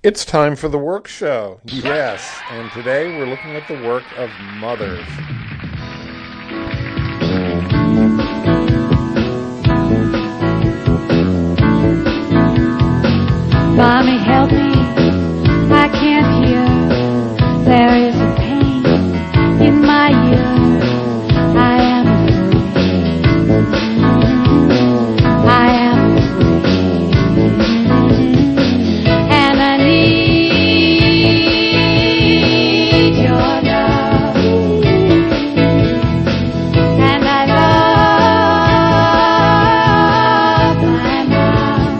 It's time for the work show. Yes, and today we're looking at the work of mothers. Mommy, help me, I can't hear. There is a pain in my ear. I am afraid. I am afraid. And I need your love. And I love my mom.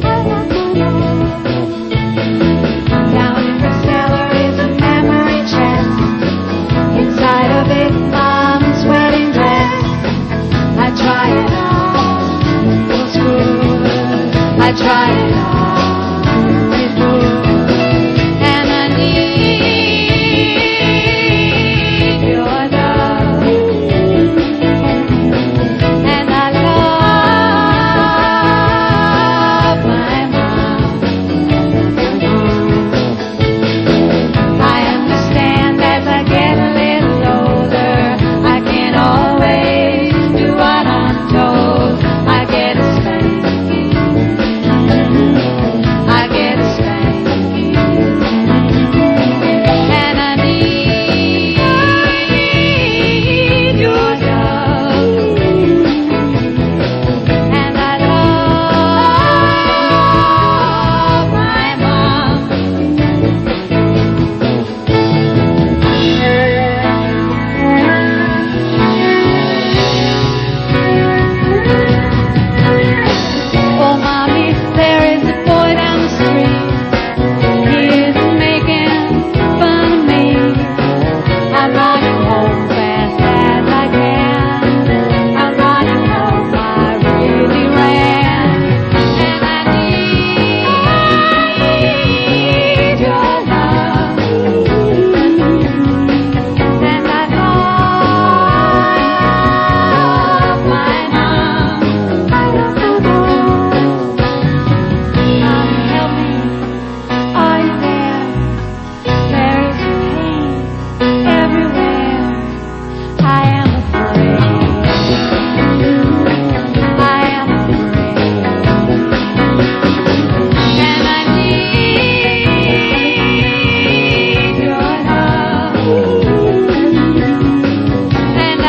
Down in the cellar is a memory chest. Inside of it, Mom's wedding dress. I try it on, it's good. I try it on, it's good. And I need your love. And I love my mom. I understand as I get a little older, I can't always do what I'm told. I get a spanking. I get a spanking. And I need your love. And I love my mom. Oh, Mommy, there is a boy down the street. He is making fun of me. I'm running home fast as I can. I'm running home, I really ran. And I need your love. And I love my mom. Mommy, help me. Are you there? There is pain everywhere. I am afraid. I am afraid. And I need your love. And I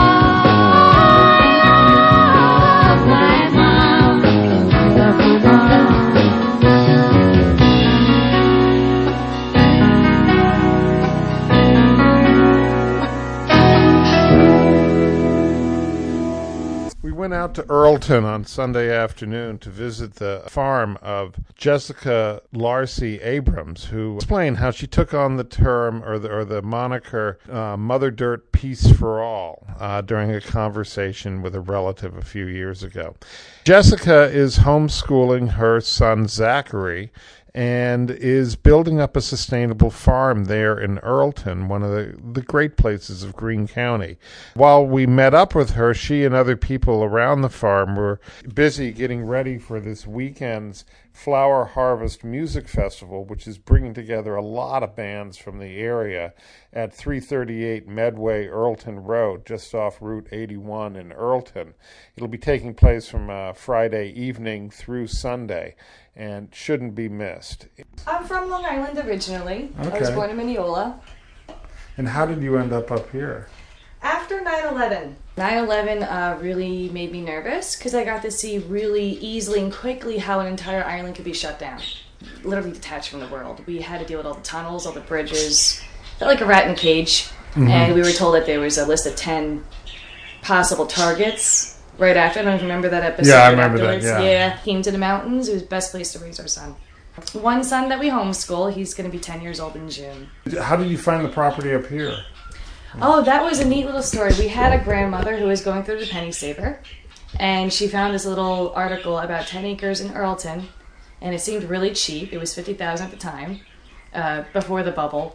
love my mom. Love my mom. We went out to Earlton on Sunday afternoon to visit the farm of Jessica Larcy Abrams, who explained how she took on the term or the moniker Mother Dirt Peace for All during a conversation with a relative a few years ago. Jessica is homeschooling her son Zachary and is building up a sustainable farm there in Earlton, one of the great places of Greene County. While we met up with her, she and other people around the farm were busy getting ready for this weekend's Flower Harvest Music Festival, which is bringing together a lot of bands from the area at 338 Medway Earlton Road, just off Route 81 in Earlton. It'll be taking place from Friday evening through Sunday and shouldn't be missed. I'm from Long Island originally. I was Okay. born in Mineola. And how did you end up here? After 9/11. 9/11 really made me nervous because I got to see really easily and quickly how an entire island could be shut down. Literally detached from the world. We had to deal with all the tunnels, all the bridges. Felt like a rat in a cage. And we were told that there was a list of 10 possible targets right after. I don't know if you remember that episode. Yeah, I right remember that, afterwards. yeah. Came to the mountains. It was the best place to raise our son. One son that we homeschool. He's going to be 10 years old in June. How did you find the property up here? Oh, that was a neat little story. We had a grandmother who was going through the penny saver, and she found this little article about 10 acres in Earlton, and it seemed really cheap. It was $50,000 at the time, before the bubble.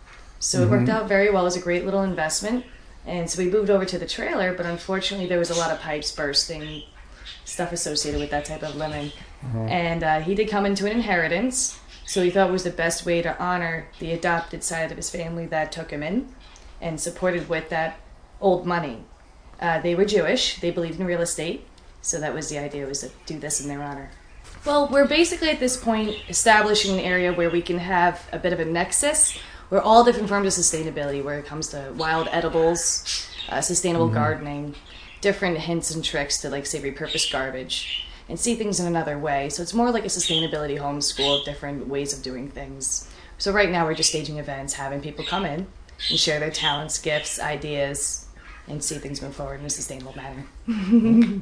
So it worked out very well. It was a great little investment. And so we moved over to the trailer, but unfortunately there was a lot of pipes bursting, stuff associated with that type of lemon. And he did come into an inheritance So he thought it was the best way to honor the adopted side of his family that took him in and supported with that old money. They were Jewish. They believed in real estate. So that was the idea, was to do this in their honor. Well, we're basically at this point establishing an area where we can have a bit of a nexus where all different forms of sustainability, where it comes to wild edibles, sustainable gardening, different hints and tricks to, like, say, repurpose garbage and see things in another way. So it's more like a sustainability homeschool of different ways of doing things. So right now we're just staging events, having people come in and share their talents, gifts, ideas, and see things move forward in a sustainable manner.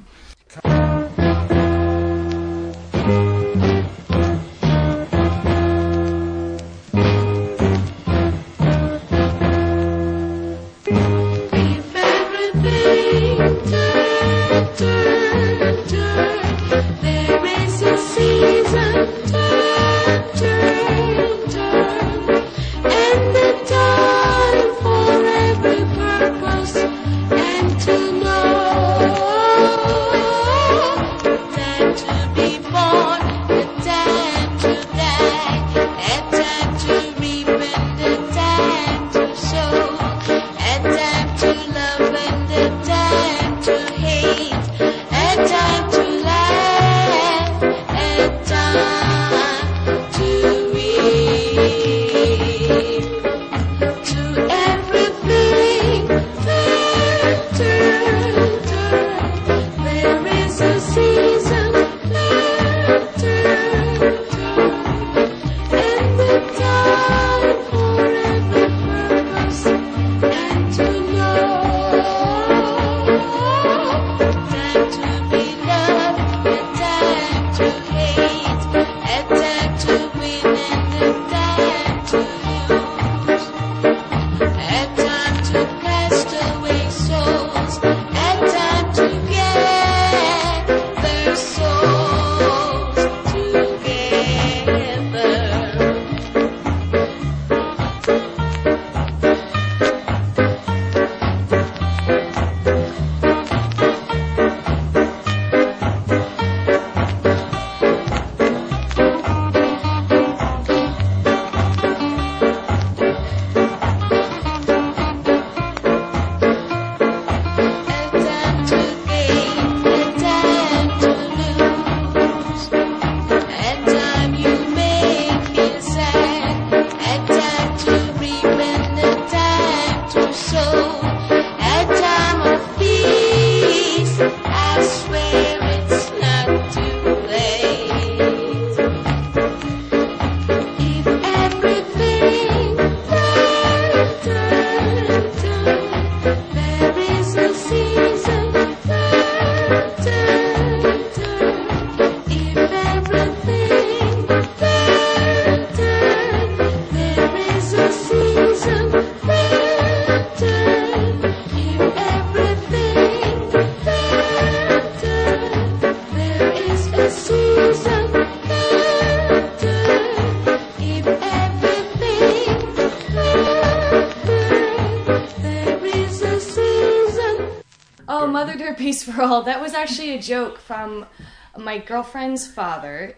Mother Dear Peace for All. That was actually a joke from my girlfriend's father.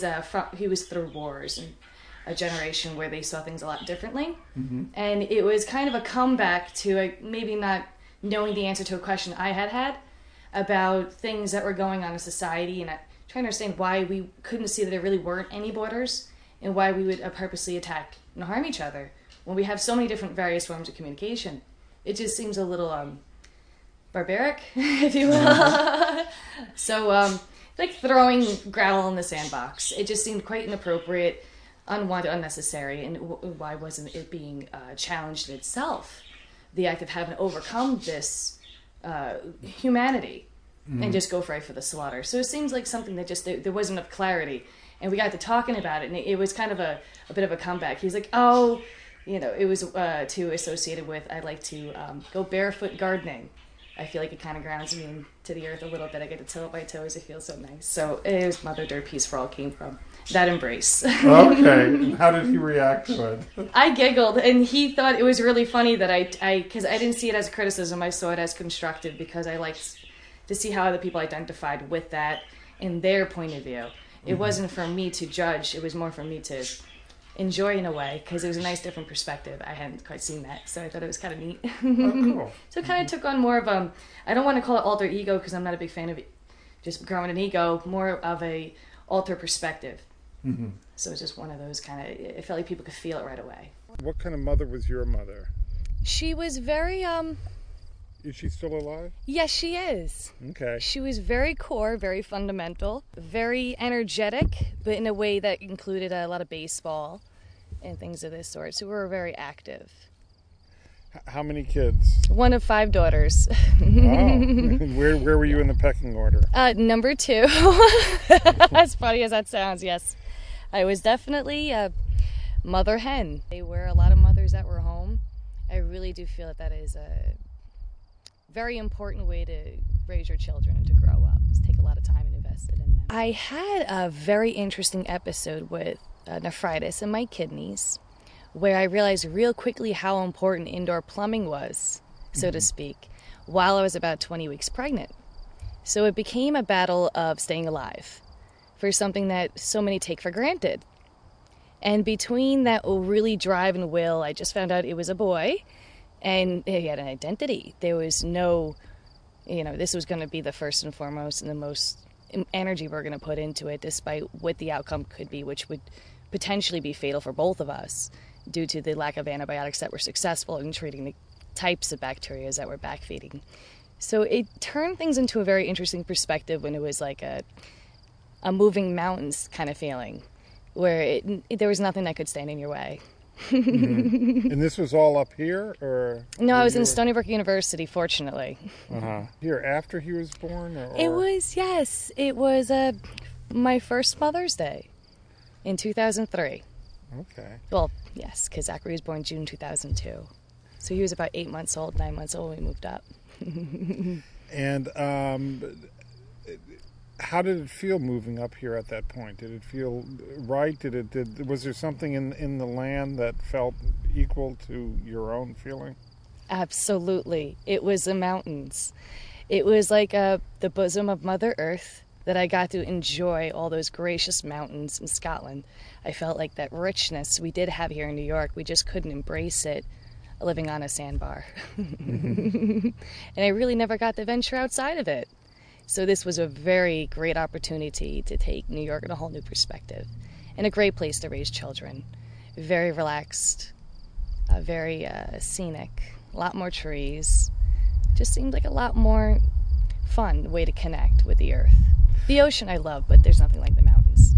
He was through wars and a generation where they saw things a lot differently. Mm-hmm. And it was kind of a comeback to maybe not knowing the answer to a question I had about things that were going on in society, and trying to understand why we couldn't see that there really weren't any borders and why we would purposely attack and harm each other when we have so many different various forms of communication. It just seems a little barbaric, if you will. So, like throwing gravel in the sandbox. It just seemed quite inappropriate, unwanted, unnecessary, and why wasn't it being challenged in itself? The act of having to overcome this humanity and just go right for the slaughter. So it seems like something that just, there wasn't enough clarity. And we got to talking about it, and it was kind of a bit of a comeback. He's like, oh, it was too associated with, I like to go barefoot gardening. I feel like it kind of grounds me to the earth a little bit. I get to till up my toes. It feels so nice. So it was Mother Dear Peace for All came from that embrace. Okay. How did he react to it? I giggled, and he thought it was really funny that because I didn't see it as a criticism. I saw it as constructive, because I liked to see how other people identified with that in their point of view. It wasn't for me to judge. It was more for me to enjoy in a way, because it was a nice different perspective. I hadn't quite seen that, so I thought it was kind of neat. Oh, cool. So it kind of took on more of I don't want to call it alter ego, because I'm not a big fan of just growing an ego, more of a alter perspective. Mm-hmm. So it's just one of those kind of, it felt like people could feel it right away. What kind of mother was your mother? She was very, Is she still alive? yes, she is. Okay. She was very core, very fundamental, very energetic, but in a way that included a lot of baseball and things of this sort. So we were very active. How many kids? One of 5 daughters. Oh. Where were you in the pecking order? Number 2. As funny as that sounds, yes. I was definitely a mother hen. There were a lot of mothers that were home. I really do feel that is a very important way to raise your children and to grow up. Just take a lot of time and invest it in them. I had a very interesting episode with nephritis in my kidneys, where I realized real quickly how important indoor plumbing was, so to speak, while I was about 20 weeks pregnant. So it became a battle of staying alive for something that so many take for granted. And between that really drive and will, I just found out it was a boy, and he had an identity. There was no, this was going to be the first and foremost and the most energy we're going to put into it, despite what the outcome could be, which would potentially be fatal for both of us due to the lack of antibiotics that were successful in treating the types of bacteria that were backfeeding. So it turned things into a very interesting perspective when it was like a moving mountains kind of feeling, where there was nothing that could stand in your way. Mm-hmm. And this was all up here, or? No, I was in Stony Brook University, fortunately. Here, after he was born? Or? It was, yes. It was my first Mother's Day in 2003. Okay. Well, yes, because Zachary was born June 2002. So he was about 8 months old, 9 months old when we moved up. And how did it feel moving up here at that point? Did it feel right? Was there something in the land that felt equal to your own feeling? Absolutely. It was the mountains. It was like the bosom of Mother Earth that I got to enjoy all those gracious mountains in Scotland. I felt like that richness we did have here in New York, we just couldn't embrace it living on a sandbar. And I really never got to venture outside of it. So this was a very great opportunity to take New York in a whole new perspective, and a great place to raise children. Very relaxed, very scenic, a lot more trees. Just seemed like a lot more fun way to connect with the earth. The ocean I love, but there's nothing like the mountains.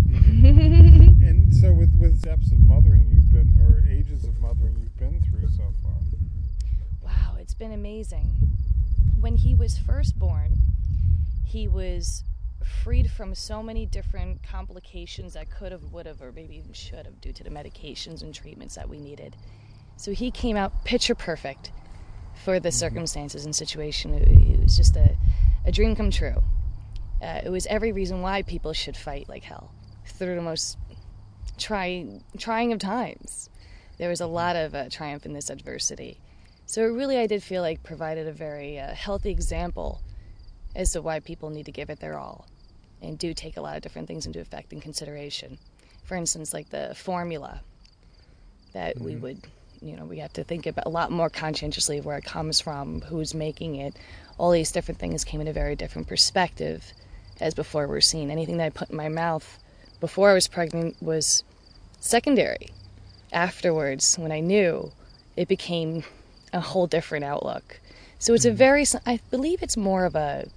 And so with depths of mothering you've been, or ages of mothering you've been through so far? Wow, it's been amazing. When he was first born, he was freed from so many different complications that could have, would have, or maybe even should have due to the medications and treatments that we needed. So he came out picture perfect for the circumstances and situation. It was just a dream come true. It was every reason why people should fight like hell through the most trying of times. There was a lot of triumph in this adversity. So it really, I did feel like, provided a very healthy example as to why people need to give it their all and do take a lot of different things into effect and consideration. For instance, like the formula that we would, we have to think about a lot more conscientiously of where it comes from, who's making it. All these different things came in a very different perspective as before we're seen. Anything that I put in my mouth before I was pregnant was secondary. Afterwards, when I knew, it became a whole different outlook. So it's I believe it's more of a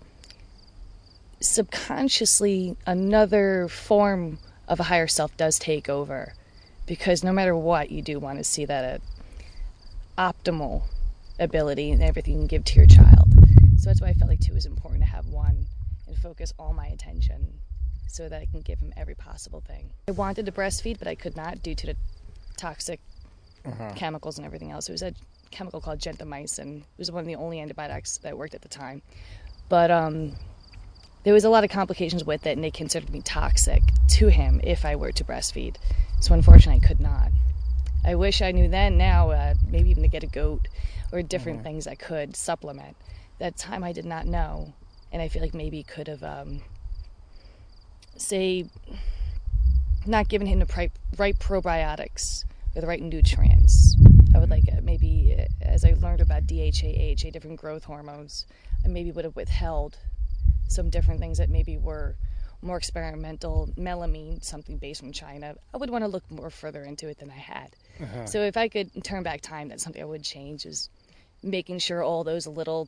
subconsciously another form of a higher self does take over, because no matter what, you do want to see that optimal ability and everything you can give to your child. So that's why I felt like two was important to have one and focus all my attention so that I can give him every possible thing. I wanted to breastfeed, but I could not due to the toxic chemicals and everything else. It was a chemical called gentamicin. It was one of the only antibiotics that worked at the time. But there was a lot of complications with it, and they considered me toxic to him if I were to breastfeed. So unfortunately, I could not. I wish I knew then, now, maybe even to get a goat or different things I could supplement. That time I did not know, and I feel like maybe could have, not giving him the right probiotics or the right nutrients. I would like maybe, as I learned about DHA, different growth hormones, I maybe would have withheld some different things that maybe were more experimental, melamine, something based from China. I would want to look more further into it than I had. So if I could turn back time, that's something I would change, is making sure all those little,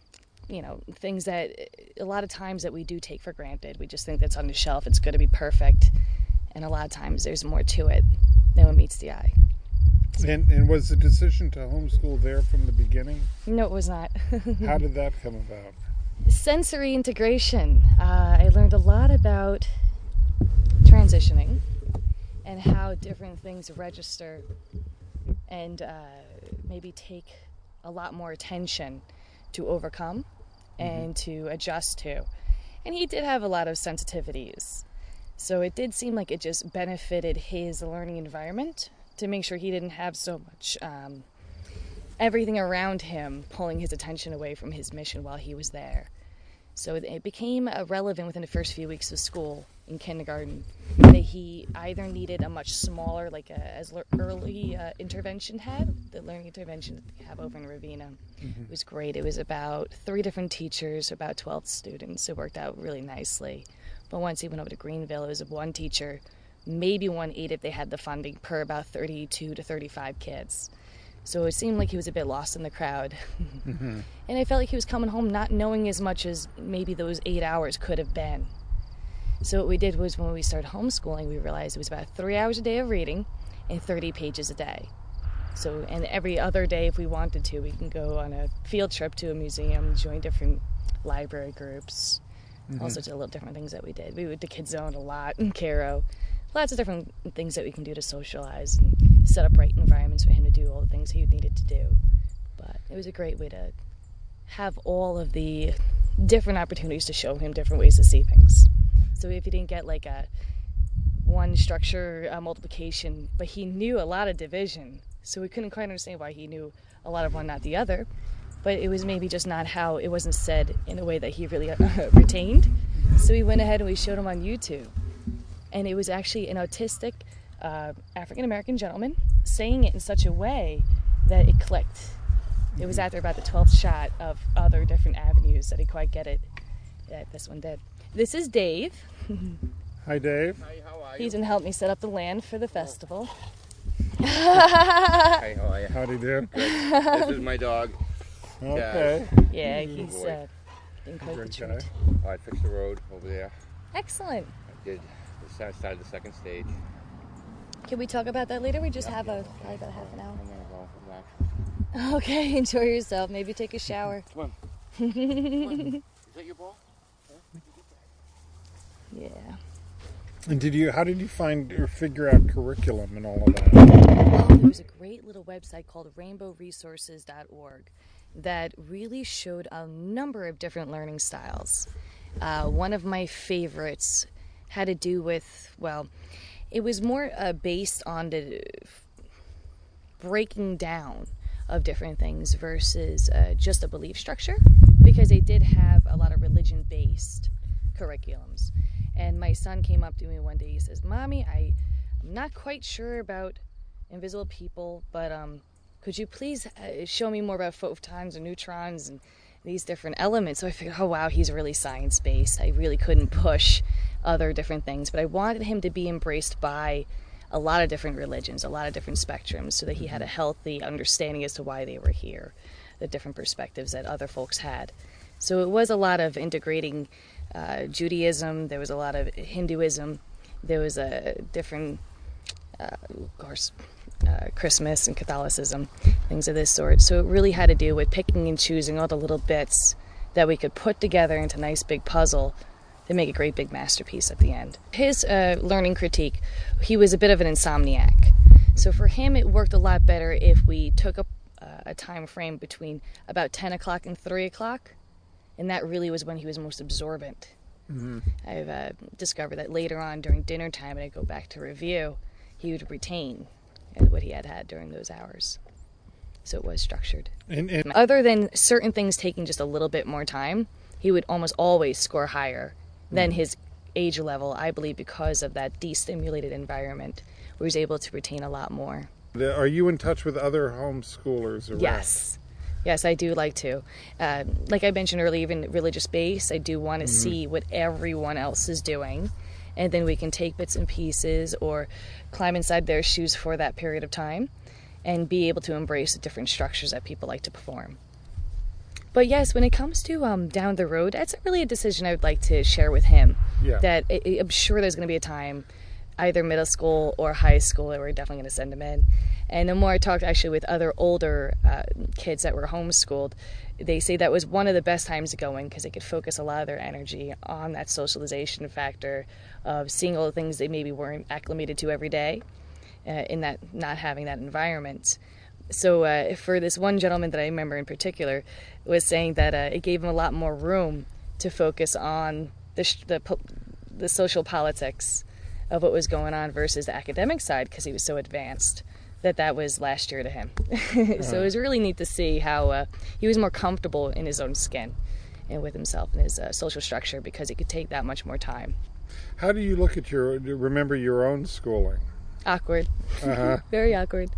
things that a lot of times that we do take for granted. We just think that's on the shelf, it's going to be perfect. And a lot of times there's more to it than what meets the eye. And was the decision to homeschool there from the beginning? No, it was not. How did that come about? Sensory integration. I learned a lot about transitioning and how different things register and maybe take a lot more attention to overcome and to adjust to. And he did have a lot of sensitivities. So it did seem like it just benefited his learning environment to make sure he didn't have so much everything around him pulling his attention away from his mission while he was there. So it became relevant within the first few weeks of school in kindergarten that he either needed a much smaller, as early intervention had, the learning intervention that they have over in Ravenna. It was great. It was about 3 different teachers, about 12 students. It worked out really nicely. But once he went over to Greenville, it was 1 teacher, maybe 1 aide if they had the funding, per about 32 to 35 kids. So it seemed like he was a bit lost in the crowd. And I felt like he was coming home not knowing as much as maybe those 8 hours could have been. So what we did was, when we started homeschooling, we realized it was about 3 hours a day of reading and 30 pages a day. So, and every other day, if we wanted to, we can go on a field trip to a museum, join different library groups, all sorts of little different things that we did. We went to Kids Zone a lot in Cairo. Lots of different things that we can do to socialize and set up right environments for him to do all the things he needed to do. But it was a great way to have all of the different opportunities to show him different ways to see things. So if he didn't get like a one structure multiplication, but he knew a lot of division, so we couldn't quite understand why he knew a lot of one, not the other. But it was maybe just not how it wasn't said in a way that he really retained. So we went ahead and we showed him on YouTube. And it was actually an autistic African-American gentleman saying it in such a way that it clicked. It was after about the 12th shot of other different avenues that he quite get it that this one did. This is Dave. Hi, Dave. Hi, how are you? He's going to help me set up the land for the festival. Hi, how are you? Howdy, Dave. This is my dog. Okay. Yeah, he's been quite the Great treat. guy. I fixed the road over there. Excellent. I did. Started the second stage. Can we talk about that later? We just have probably about half an hour. I'm gonna go relax. Okay, enjoy yourself. Maybe take a shower. Come on. Come on. Is that your ball? Yeah. And how did you find or figure out curriculum and all of that? There was a great little website called rainbowresources.org that really showed a number of different learning styles. One of my favorites had to do with, it was more based on the breaking down of different things versus just a belief structure, because they did have a lot of religion-based curriculums. And my son came up to me one day, he says, "Mommy, I'm not quite sure about invisible people, but could you please show me more about photons and neutrons and these different elements?" So I figured, oh wow, he's really science-based. I really couldn't push other different things, but I wanted him to be embraced by a lot of different religions, a lot of different spectrums, so that he had a healthy understanding as to why they were here, the different perspectives that other folks had. So it was a lot of integrating Judaism, there was a lot of Hinduism, there was a different, of course, Christmas and Catholicism, things of this sort. So it really had to do with picking and choosing all the little bits that we could put together into a nice big puzzle to make a great big masterpiece at the end. His learning critique, he was a bit of an insomniac. So for him, it worked a lot better if we took a time frame between about 10 o'clock and 3 o'clock, and that really was when he was most absorbent. I've discovered that later on during dinner time, and I go back to review, he would retain what he had during those hours. So it was structured. And Other than certain things taking just a little bit more time, he would almost always score higher than his age level, I believe, because of that destimulated environment, where he's able to retain a lot more. Are you in touch with other homeschoolers around? Yes, I do like to. Like I mentioned earlier, even religious base, I do want to see what everyone else is doing, and then we can take bits and pieces or climb inside their shoes for that period of time and be able to embrace the different structures that people like to perform. But yes, when it comes to down the road, that's really a decision I would like to share with him. Yeah. That I'm sure there's going to be a time, either middle school or high school, that we're definitely going to send him in. And the more I talked actually with other older kids that were homeschooled, they say that was one of the best times to go in because they could focus a lot of their energy on that socialization factor of seeing all the things they maybe weren't acclimated to every day in that not having that environment. So for this one gentleman that I remember in particular was saying that it gave him a lot more room to focus on the social politics of what was going on versus the academic side because he was so advanced. That was last year to him. So it was really neat to see how he was more comfortable in his own skin and with himself and his social structure because he could take that much more time. How do you look at remember your own schooling? Awkward. Uh-huh. Very awkward.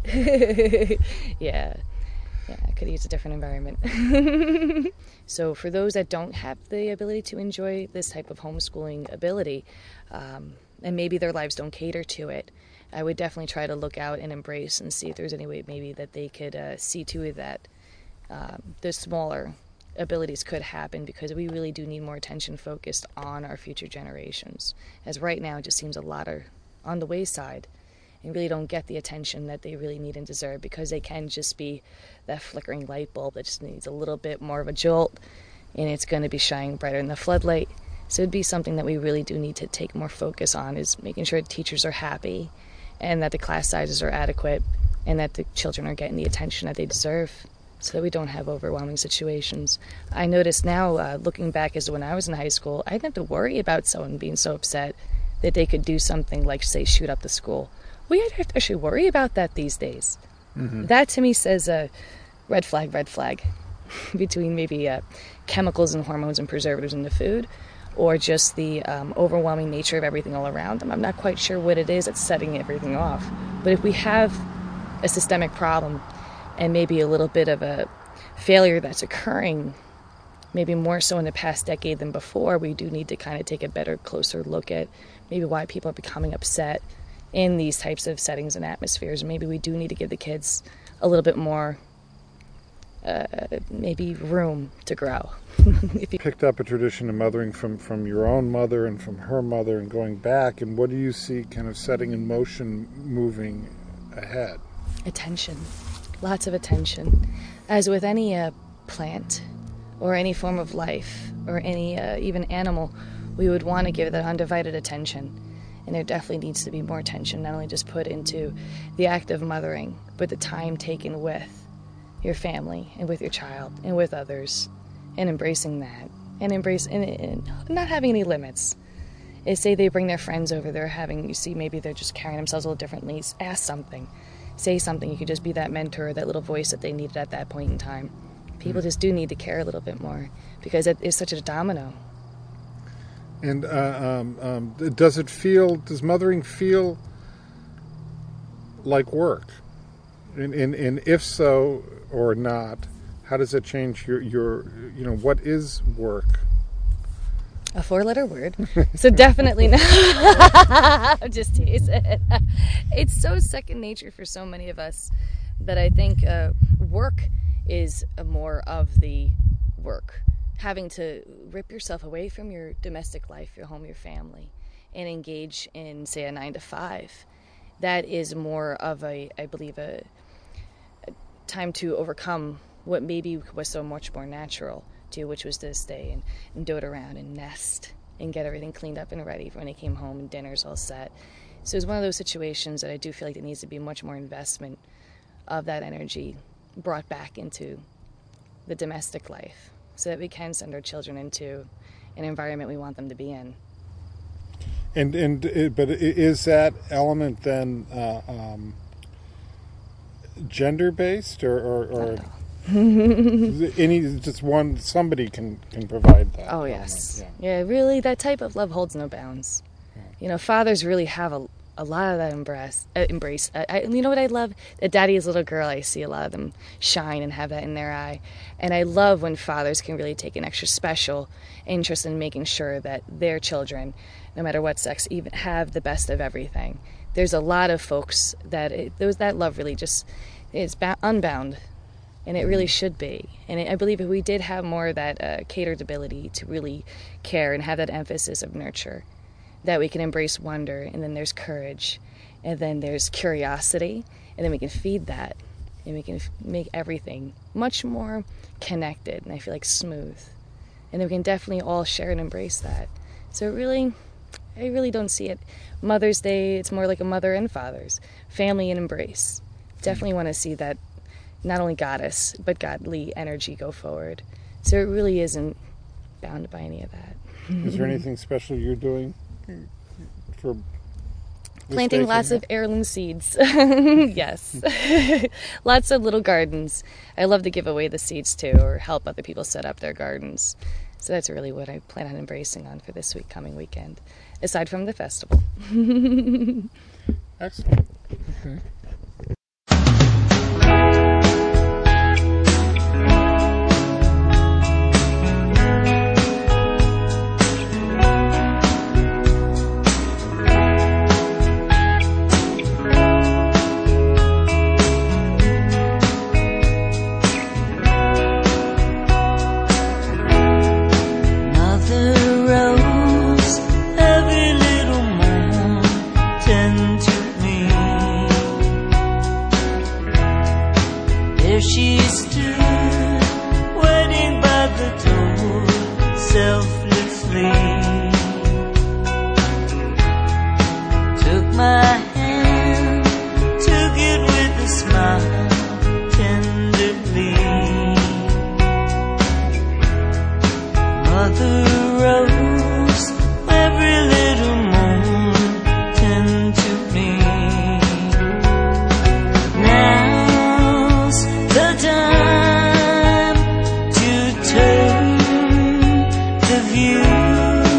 Yeah, I could use a different environment. So for those that don't have the ability to enjoy this type of homeschooling ability, and maybe their lives don't cater to it, I would definitely try to look out and embrace and see if there's any way maybe that they could see to it that the smaller abilities could happen because we really do need more attention focused on our future generations. As right now it just seems a lot are on the wayside and really don't get the attention that they really need and deserve because they can just be that flickering light bulb that just needs a little bit more of a jolt and it's going to be shining brighter than the floodlight. So it'd be something that we really do need to take more focus on is making sure teachers are happy and that the class sizes are adequate and that the children are getting the attention that they deserve so that we don't have overwhelming situations. I notice now, looking back as to when I was in high school, I didn't have to worry about someone being so upset that they could do something like, say, shoot up the school. We have to actually worry about that these days. Mm-hmm. That to me says a red flag, between maybe chemicals and hormones and preservatives in the food or just the overwhelming nature of everything all around them. I'm not quite sure what it is that's setting everything off. But if we have a systemic problem and maybe a little bit of a failure that's occurring, maybe more so in the past decade than before, we do need to kind of take a better, closer look at maybe why people are becoming upset in these types of settings and atmospheres. Maybe we do need to give the kids a little bit more maybe room to grow. If you picked up a tradition of mothering from your own mother and from her mother and going back, and what do you see kind of setting in motion moving ahead? Attention. Lots of attention. As with any plant or any form of life or any even animal, we would want to give that undivided attention. And there definitely needs to be more attention, not only just put into the act of mothering, but the time taken with your family and with your child and with others and embracing that and not having any limits. Is say they bring their friends over, you see maybe they're just carrying themselves a little differently. Ask something, say something. You could just be that mentor, that little voice that they needed at that point in time. People just do need to care a little bit more because it is such a domino. And does mothering feel like work? And if so or not, how does it change your what is work? A 4-letter word. So definitely not. I'm just teasing. It's so second nature for so many of us that I think work is more of the work. Having to rip yourself away from your domestic life, your home, your family, and engage in, say, a 9 to 5. That is more of I believe, a time to overcome what maybe was so much more natural to, which was to stay and dote around and nest and get everything cleaned up and ready for when he came home and dinner's all set. So it's one of those situations that I do feel like there needs to be much more investment of that energy brought back into the domestic life so that we can send our children into an environment we want them to be in. But is that element then gender-based or Just one, somebody can provide that. Oh, yes. element, Yeah, really, that type of love holds no bounds. You know, fathers really have a lot of that embrace. You know what I love? That daddy is a little girl, I see a lot of them shine and have that in their eye. And I love when fathers can really take an extra special interest in making sure that their children, no matter what sex, even have the best of everything. There's a lot of folks that that love really just is unbound. And it really should be. And I believe if we did have more of that catered ability to really care and have that emphasis of nurture, that we can embrace wonder, and then there's courage, and then there's curiosity, and then we can feed that, and we can make everything much more connected, and I feel like smooth. And then we can definitely all share and embrace that. So I really don't see it. Mother's Day, it's more like a mother and father's. Family and embrace. Definitely want to see that not only goddess, but godly energy go forward. So it really isn't bound by any of that. Is there anything special you're doing for this Planting day lots for of heirloom seeds. Yes. Lots of little gardens. I love to give away the seeds too, or help other people set up their gardens. So that's really what I plan on embracing on for this coming weekend, aside from the festival. Excellent. Okay. She stood waiting by the door selflessly, took my hand, took it with a smile tenderly. Mother Rose, every little moment tend to me. The time to turn the view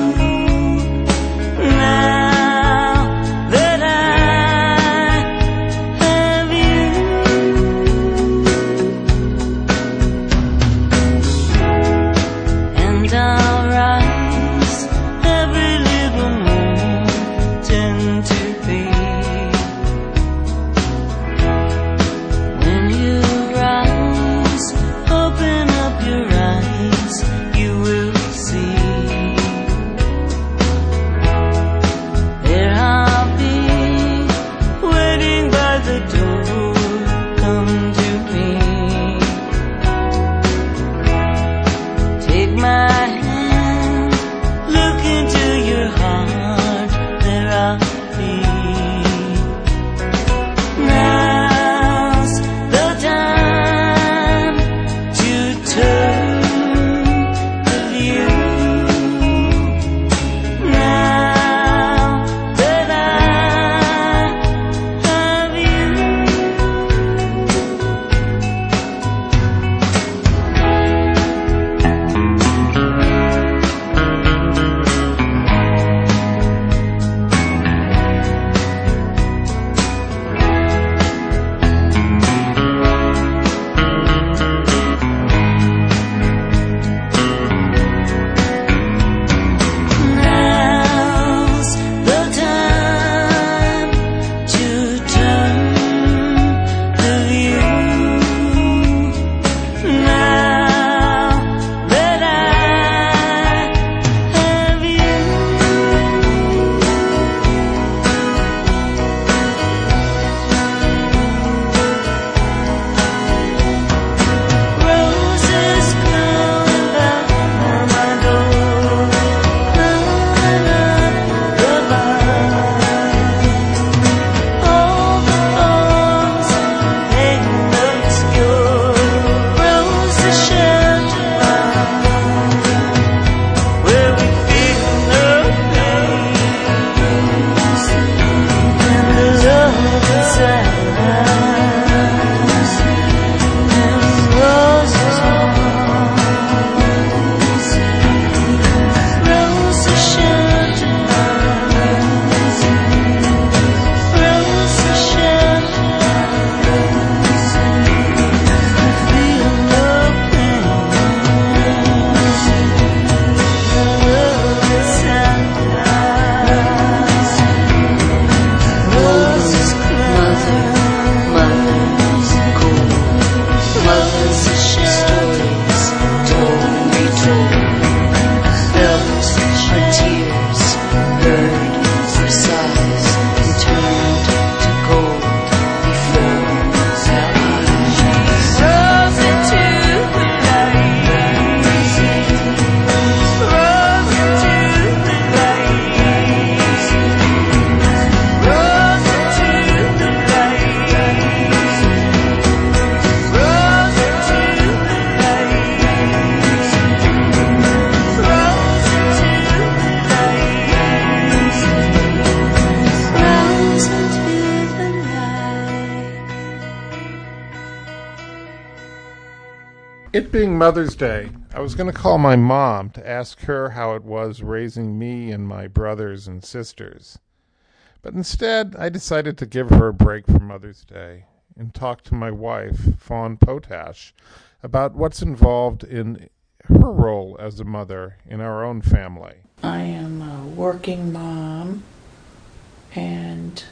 It being Mother's Day, I was going to call my mom to ask her how it was raising me and my brothers and sisters. But instead, I decided to give her a break for Mother's Day and talk to my wife, Fawn Potash, about what's involved in her role as a mother in our own family. I am a working mom, and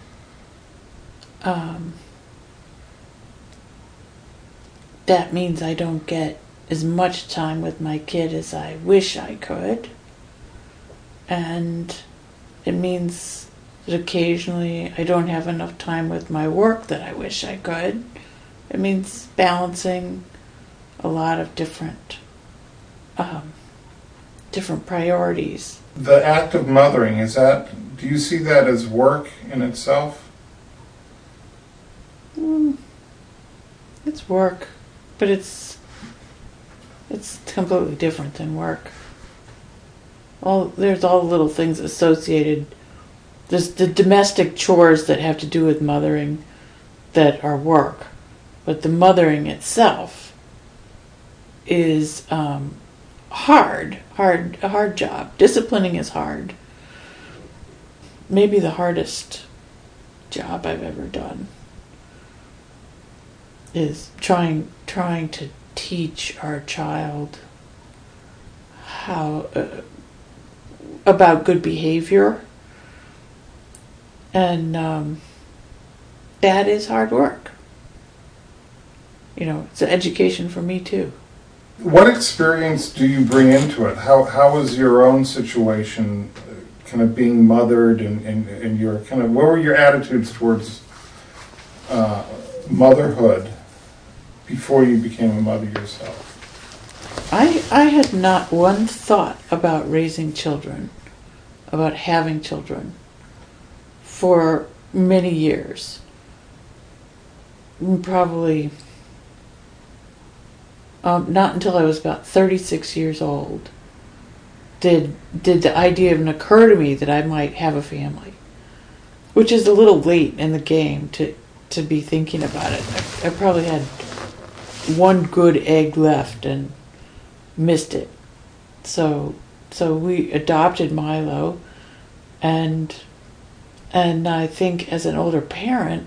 that means I don't get as much time with my kid as I wish I could. And it means that occasionally I don't have enough time with my work that I wish I could. It means balancing a lot of different priorities. The act of mothering, do you see that as work in itself? It's work, but it's completely different than work. There's all the little things associated. There's the domestic chores that have to do with mothering that are work, but the mothering itself is a hard job. Disciplining is hard. Maybe the hardest job I've ever done is trying to teach our child how about good behavior, and that is hard work. It's an education for me too. What experience do you bring into it? How was your own situation, kind of being mothered, and your kind of, what were your attitudes towards motherhood before you became a mother yourself? I had not one thought about raising children, about having children, for many years. Probably not until I was about 36 years old did the idea even occur to me that I might have a family, which is a little late in the game to be thinking about it. I probably had one good egg left and missed it. So we adopted Milo, and I think as an older parent,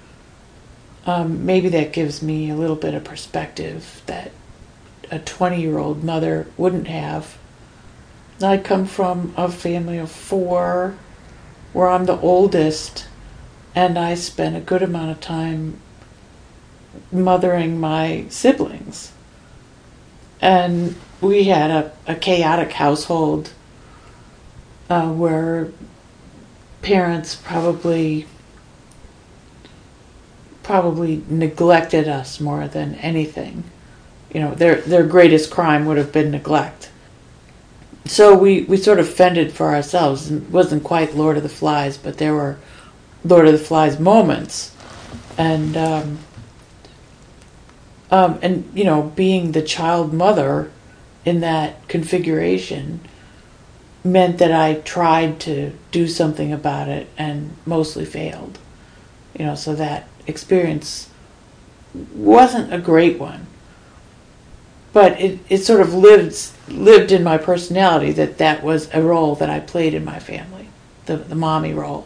maybe that gives me a little bit of perspective that a 20-year-old mother wouldn't have. I come from a family of 4 where I'm the oldest, and I spent a good amount of time mothering my siblings. And we had a chaotic household where parents probably neglected us more than anything. Their greatest crime would have been neglect. So we sort of fended for ourselves. It wasn't quite Lord of the Flies, but there were Lord of the Flies moments. And being the child mother in that configuration meant that I tried to do something about it and mostly failed. So that experience wasn't a great one. But it sort of lived in my personality that was a role that I played in my family, the mommy role.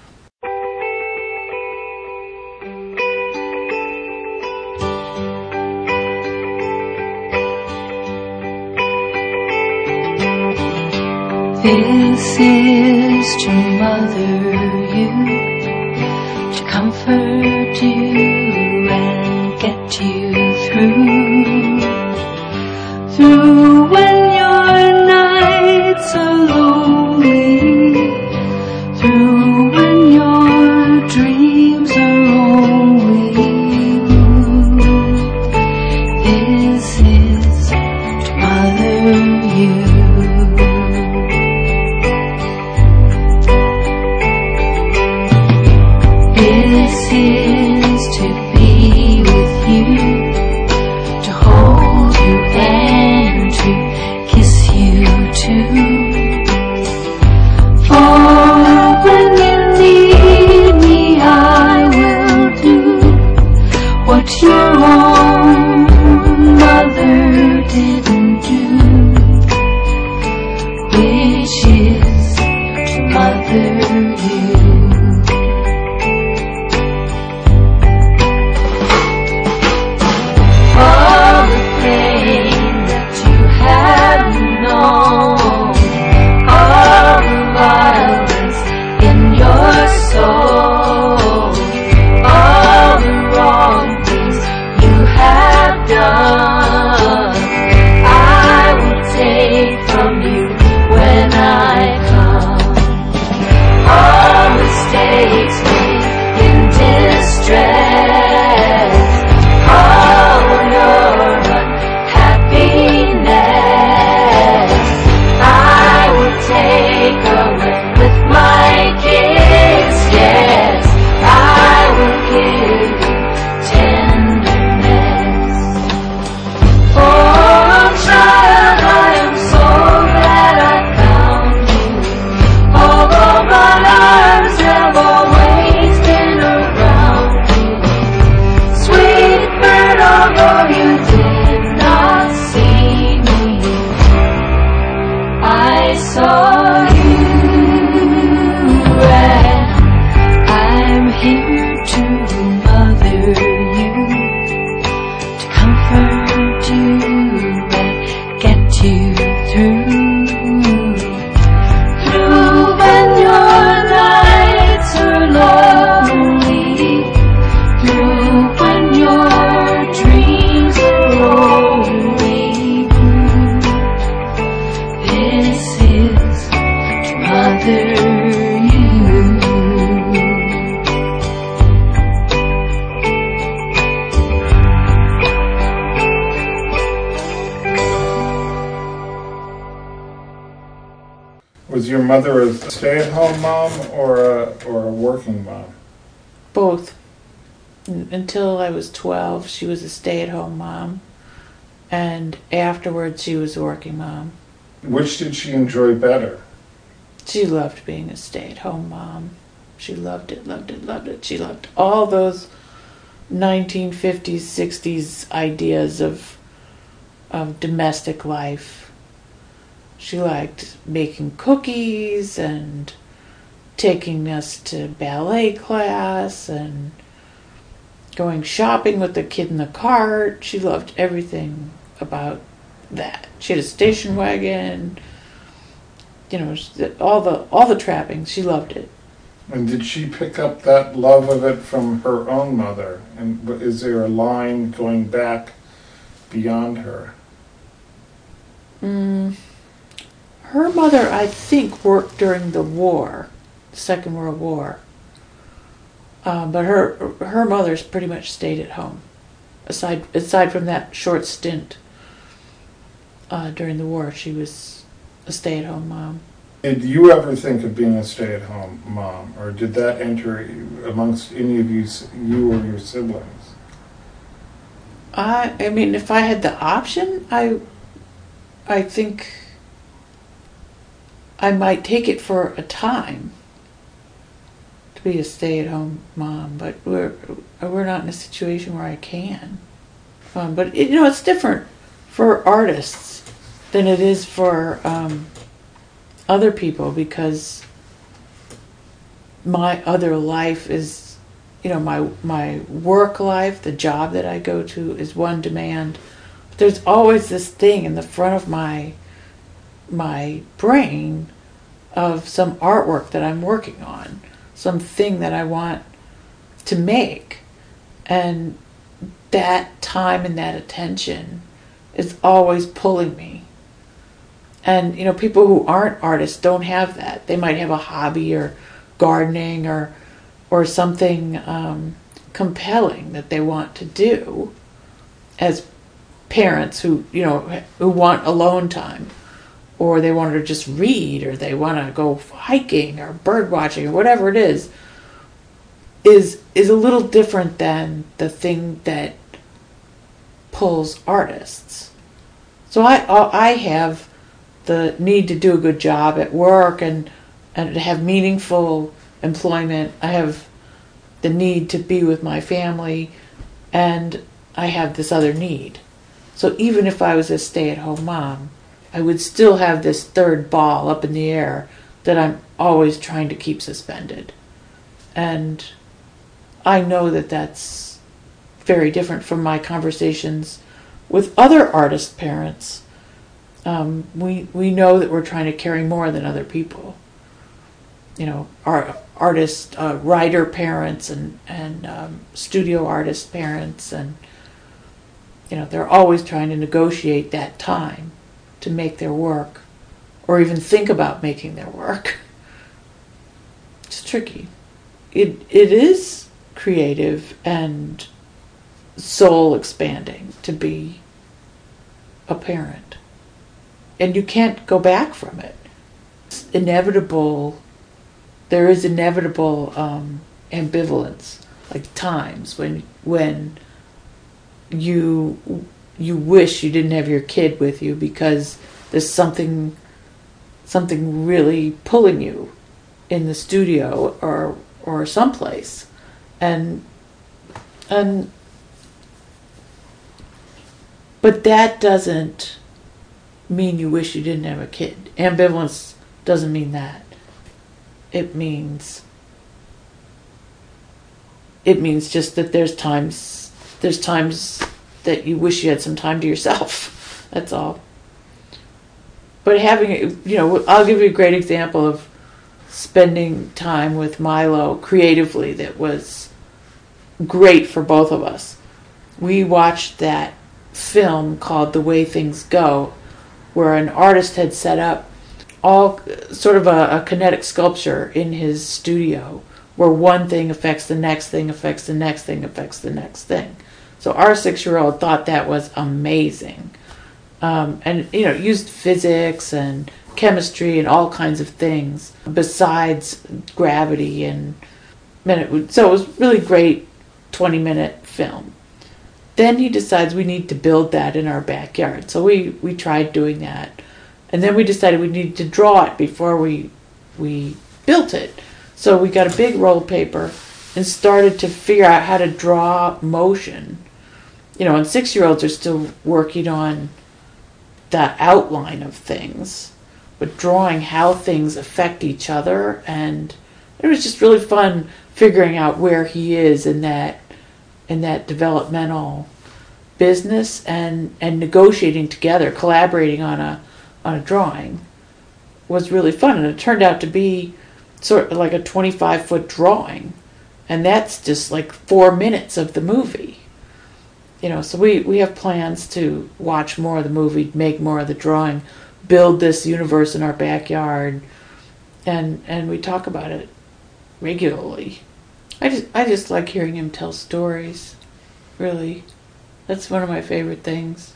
This is to mother you, to comfort you and get you through when your nights are lonely, through when your dreams are only blue. This is to mother you. This is to be with you, to hold you and to kiss you too. For when you need me, I will do what your own mother didn't do, which is to mother you. All the pain that you have known, all the violence in your soul, all the wrong things you have done, I will take from you when I come. All mistakes made in distress, all your unhappiness, I will take away with my kiss. Yes, I will give you tenderness. Oh, child, I am so glad I found you. Although my arms have always been around you. Sweet bird, although you did not see me, I saw you, and I'm here to mother you, to comfort you and get you through when your nights are lonely, through when your dreams are only blue. This is to mother you. Was your mother a stay-at-home mom or a working mom? Both. Until I was 12, she was a stay-at-home mom, and afterwards she was a working mom. Which did she enjoy better? She loved being a stay-at-home mom. She loved it, loved it, loved it. She loved all those 1950s, 60s ideas of domestic life. She liked making cookies and taking us to ballet class and going shopping with the kid in the cart. She loved everything about that. She had a station wagon, you know, all the trappings. She loved it. And did she pick up that love of it from her own mother? And is there a line going back beyond her? Her mother, I think, worked during the war, the Second World War. But her mother's pretty much stayed at home, aside from that short stint during the war. She was a stay-at-home mom. Did you ever think of being a stay-at-home mom, or did that enter amongst any of you or your siblings? I mean, if I had the option, I think I might take it for a time to be a stay-at-home mom, but we're not in a situation where I can. But it's different for artists than it is for other people, because my other life is, my work life, the job that I go to is one demand. But there's always this thing in the front of my brain of some artwork that I'm working on, something that I want to make, and that time and that attention is always pulling me. And people who aren't artists don't have that. They might have a hobby or gardening or something compelling that they want to do as parents who want alone time, or they want to just read, or they want to go hiking or bird watching or whatever it is a little different than the thing that pulls artists. So I have the need to do a good job at work and to have meaningful employment. I have the need to be with my family, and I have this other need. So even if I was a stay-at-home mom, I would still have this third ball up in the air that I'm always trying to keep suspended. And I know that that's very different from my conversations with other artist parents. We know that we're trying to carry more than other people. Our artist, writer parents and studio artist parents, and they're always trying to negotiate that time to make their work, or even think about making their work. It's tricky. It is creative and soul expanding to be a parent, and you can't go back from it. It's inevitable. There is inevitable ambivalence, like times when you wish you didn't have your kid with you because there's something really pulling you in the studio or someplace, and but that doesn't mean you wish you didn't have a kid. Ambivalence doesn't mean that. It means just that there's times that you wish you had some time to yourself. That's all. But having, I'll give you a great example of spending time with Milo creatively that was great for both of us. We watched that film called The Way Things Go, where an artist had set up all sort of a kinetic sculpture in his studio where one thing affects the next thing, affects the next thing, affects the next thing. So our 6-year-old thought that was amazing. And, used physics and chemistry and all kinds of things besides gravity. So it was really great 20-minute film. Then he decides we need to build that in our backyard. So we tried doing that. And then we decided we needed to draw it before we built it. So we got a big roll of paper and started to figure out how to draw motion. And 6-year-olds are still working on the outline of things, but drawing how things affect each other. And it was just really fun figuring out where he is in that developmental business and negotiating together, collaborating on a drawing was really fun. And it turned out to be sort of like a 25-foot drawing. And that's just like 4 minutes of the movie. So we have plans to watch more of the movie, make more of the drawing, build this universe in our backyard, and we talk about it regularly. I just like hearing him tell stories. Really, that's one of my favorite things.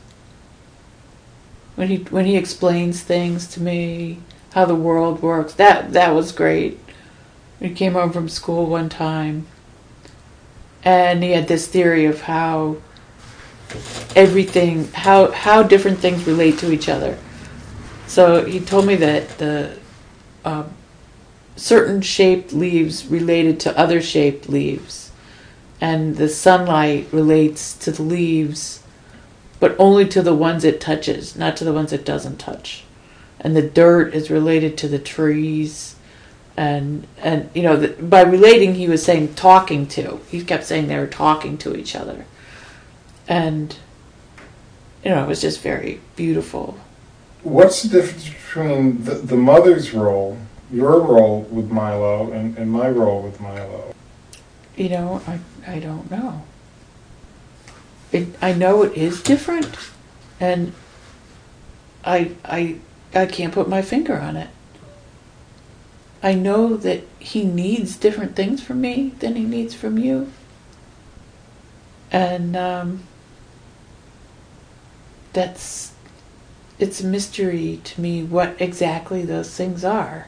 When he explains things to me, how the world works, that was great. He came home from school one time, and he had this theory of how different things relate to each other. So he told me that the certain shaped leaves related to other shaped leaves, and the sunlight relates to the leaves, but only to the ones it touches, not to the ones it doesn't touch. And the dirt is related to the trees, and by relating he was saying talking to. He kept saying they were talking to each other. And, it was just very beautiful. What's the difference between the mother's role, your role with Milo, and my role with Milo? I don't know. I know it is different, and I can't put my finger on it. I know that he needs different things from me than he needs from you. And it's a mystery to me what exactly those things are.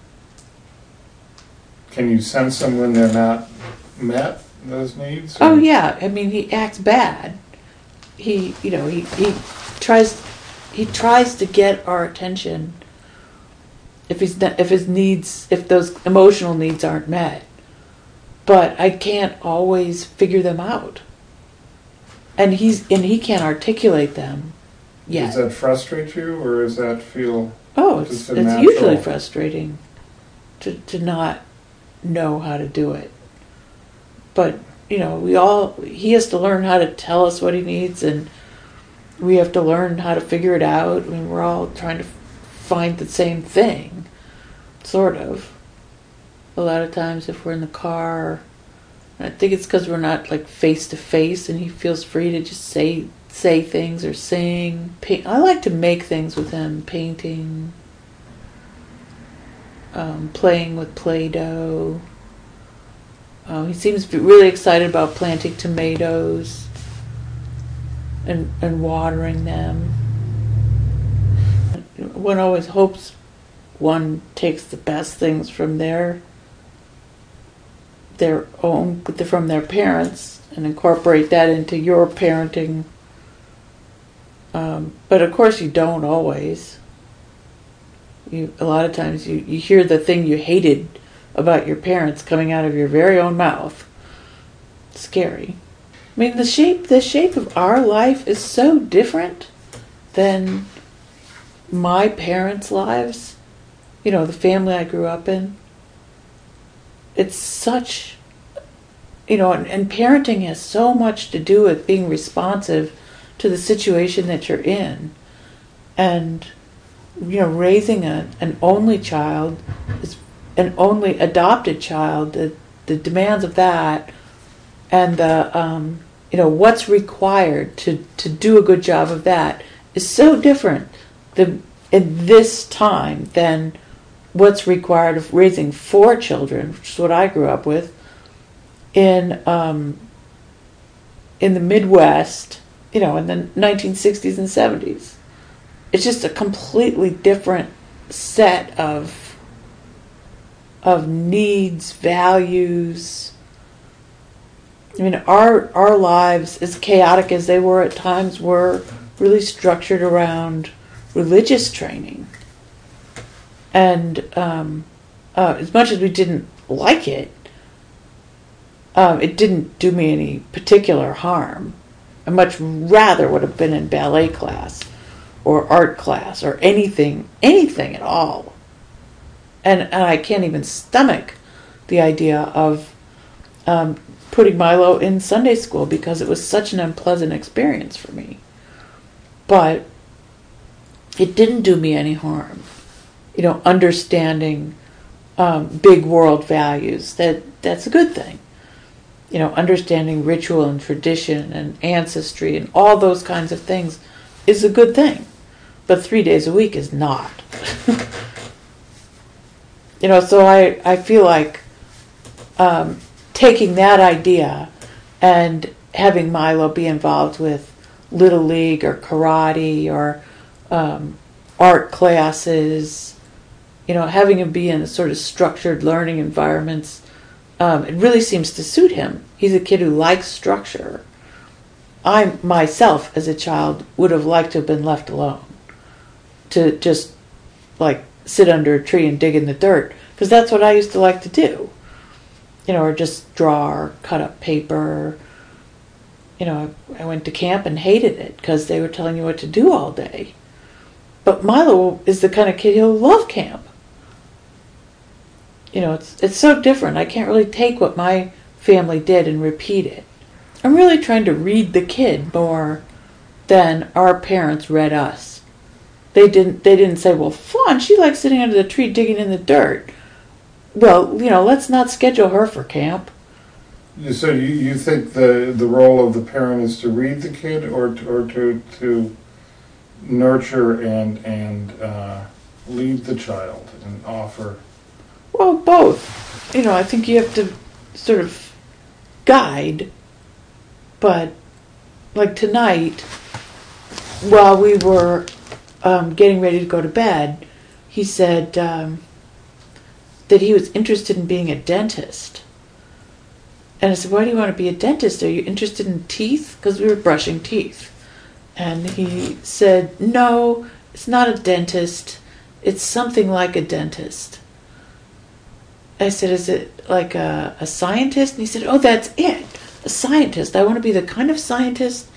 Can you sense them when they're not met, those needs? Oh yeah, he acts bad. He tries to get our attention if those emotional needs aren't met. But I can't always figure them out. and he can't articulate them yet. Does that frustrate you, or does that feel? Oh, Just it's a usually natural- frustrating to not know how to do it. But, he has to learn how to tell us what he needs, and we have to learn how to figure it out. I mean, we're all trying to find the same thing, sort of. A lot of times if we're in the car, I think it's because we're not like face to face, and he feels free to just say things or sing. I like to make things with him, painting, playing with Play-Doh. He seems to be really excited about planting tomatoes and watering them. One always hopes one takes the best things from their from their parents and incorporate that into your parenting. But of course you don't always. A lot of times you hear the thing you hated about your parents coming out of your very own mouth. It's scary. I mean, the shape of our life is so different than my parents' lives. The family I grew up in. It's such, and parenting has so much to do with being responsive to the situation that you're in. And, raising an only child, an only adopted child, the demands of that, and the, what's required to do a good job of that is so different in this time than what's required of raising 4 children, which is what I grew up with, in the Midwest, in the 1960s and 70s. It's just a completely different set of needs, values. I mean, our lives, as chaotic as they were at times, were really structured around religious training. And as much as we didn't like it, it didn't do me any particular harm. I much rather would have been in ballet class or art class or anything at all. And I can't even stomach the idea of putting Milo in Sunday school because it was such an unpleasant experience for me. But it didn't do me any harm. Understanding big world values, that's a good thing. Understanding ritual and tradition and ancestry and all those kinds of things is a good thing. But 3 days a week is not. So I feel like taking that idea and having Milo be involved with Little League or karate or art classes, having him be in a sort of structured learning environments, it really seems to suit him. He's a kid who likes structure. I, myself, as a child, would have liked to have been left alone. To just, sit under a tree and dig in the dirt. Because that's what I used to like to do. Or just draw or cut up paper. I went to camp and hated it because they were telling you what to do all day. But Milo is the kind of kid he'll love camp. It's so different. I can't really take what my family did and repeat it. I'm really trying to read the kid more than our parents read us. They didn't say, well, Fawn, she likes sitting under the tree digging in the dirt. Well, let's not schedule her for camp. So you think the role of the parent is to read the kid or to nurture and lead the child and offer? Well, both. I think you have to sort of guide, but like tonight, while we were getting ready to go to bed, he said that he was interested in being a dentist. And I said, why do you want to be a dentist? Are you interested in teeth? Because we were brushing teeth. And he said, no, it's not a dentist. It's something like a dentist. I said, is it like a scientist? And he said, oh, that's it. A scientist. I want to be the kind of scientist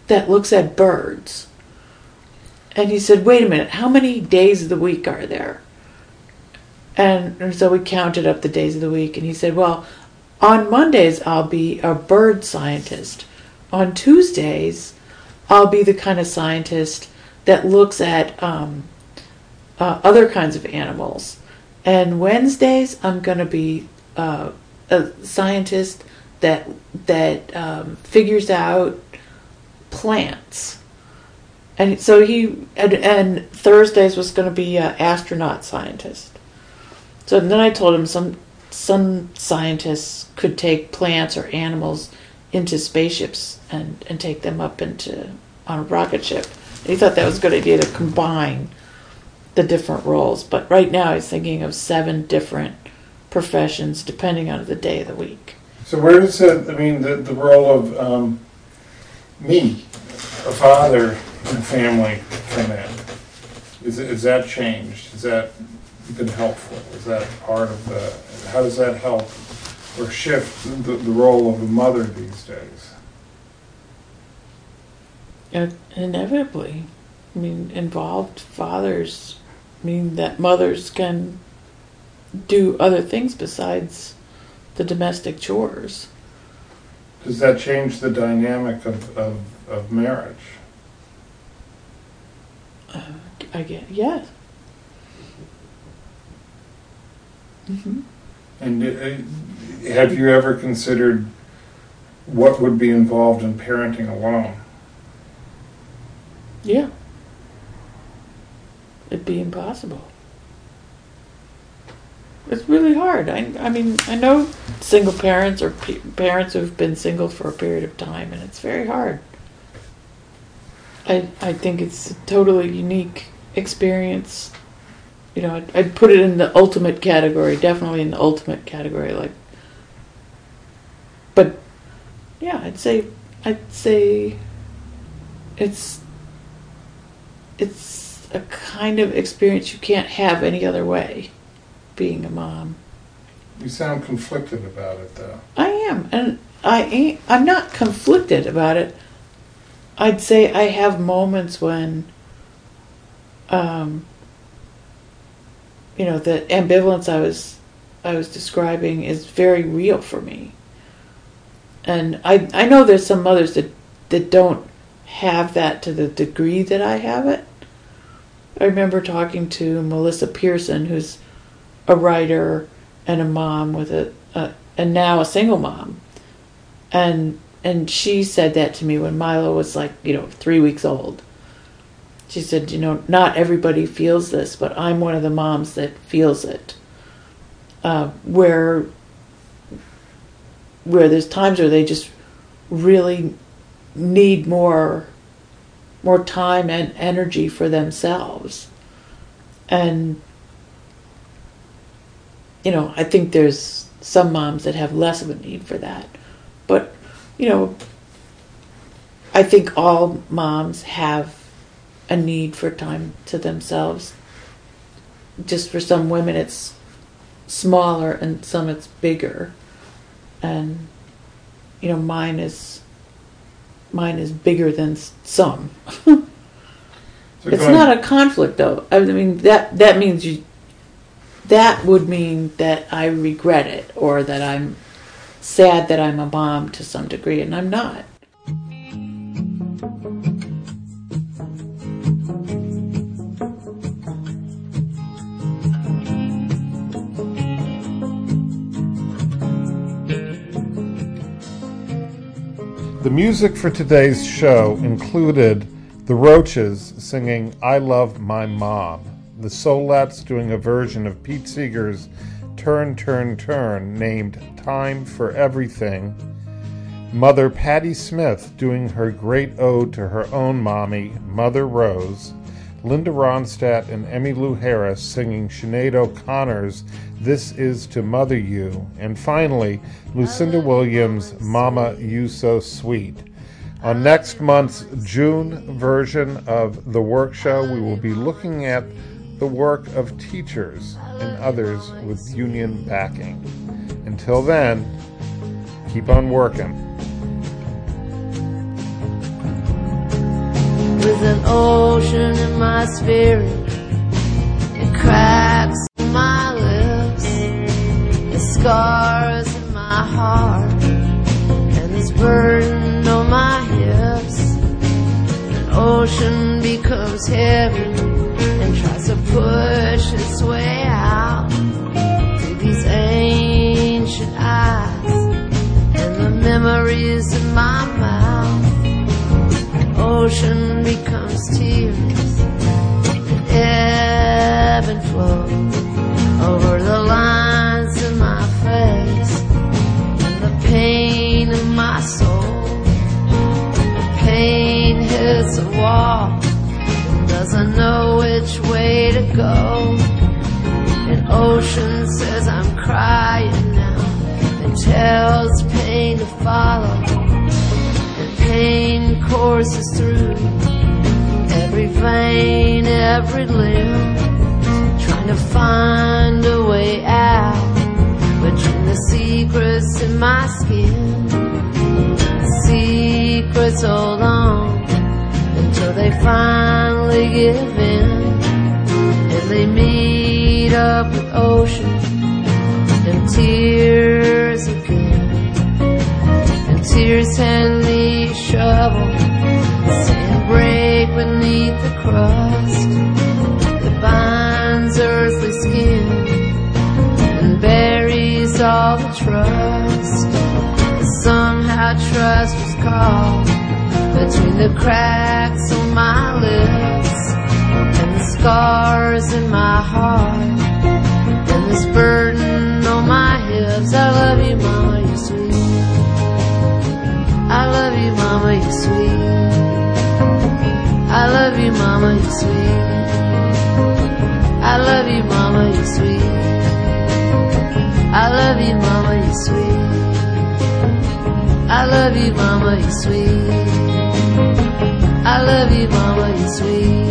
that looks at birds. And he said, wait a minute, how many days of the week are there? And so we counted up the days of the week, and he said, well, on Mondays I'll be a bird scientist. On Tuesdays I'll be the kind of scientist that looks at other kinds of animals. And Wednesdays I'm going to be a scientist that figures out plants. And so and Thursdays was going to be an astronaut scientist. So then I told him some scientists could take plants or animals into spaceships and take them up on a rocket ship. And he thought that was a good idea to combine the different roles. But right now he's thinking of 7 different professions depending on the day of the week. So where does the role of me, a father in a family, come in? Is that changed? Has that been helpful? Is that part of how does that help or shift the role of a mother these days? Inevitably. Involved fathers mean that mothers can do other things besides the domestic chores. Does that change the dynamic of marriage? Yes. Mm-hmm. And have you ever considered what would be involved in parenting alone? Yeah. It'd be impossible. It's really hard. I know single parents or parents who've been single for a period of time, and it's very hard. I think it's a totally unique experience. I'd put it in the ultimate category, definitely in the ultimate category. But yeah, I'd say it's a kind of experience you can't have any other way, being a mom. You sound conflicted about it, though. I am, and I'm not conflicted about it. I'd say I have moments when, the ambivalence I was describing is very real for me. And I know there's some mothers that don't have that to the degree that I have it. I remember talking to Melissa Pearson, who's a writer and a mom with and now a single mom. And she said that to me when Milo was 3 weeks old. She said, not everybody feels this, but I'm one of the moms that feels it. Where there's times where they just really need more time and energy for themselves. And, I think there's some moms that have less of a need for that. But, I think all moms have a need for time to themselves. Just for some women it's smaller and some it's bigger. And, mine is bigger than some. It's not a conflict, though. That means that would mean that I regret it, or that I'm sad that I'm a mom to some degree, and I'm not. The music for today's show included the Roaches singing I Love My Mom, the Solettes doing a version of Pete Seeger's Turn, Turn, Turn named Time for Everything, Mother Patti Smith doing her great ode to her own mommy, Mother Rose, Linda Ronstadt and Emmylou Harris singing Sinead O'Connor's This Is to Mother You, and finally, Lucinda Williams' Mama You So Sweet. On next month's June version of The Work Show, we will be looking at the work of teachers and others with union backing. Until then, keep on working. an ocean in my spirit, and cracks in my lips, and scars in my heart, and this burden on my hips. An ocean becomes heavy and tries to push its way out through these ancient eyes and the memories in my mouth. Ocean becomes tears that ebb and flow over the lines in my face and the pain of my soul. The pain hits a wall and doesn't know which way to go. And ocean says I'm crying now and tells pain to follow. Pain courses through every vein, every limb, trying to find a way out between the secrets in my skin. The secrets hold on until they finally give in, and they meet up with ocean and tears again. Tears hand me a shovel, sand break beneath the crust that binds earthly skin and buries all the trust. But somehow trust was caught between the cracks on my lips and the scars in my heart and this burden on my hips. I love you, Mama, you're sweet. I love you, Mama, you're sweet. I love you, Mama, you're sweet. I love you, Mama, you're sweet. I love you, Mama, you're sweet. I love you, Mama, you're sweet. I love you, Mama, you're sweet.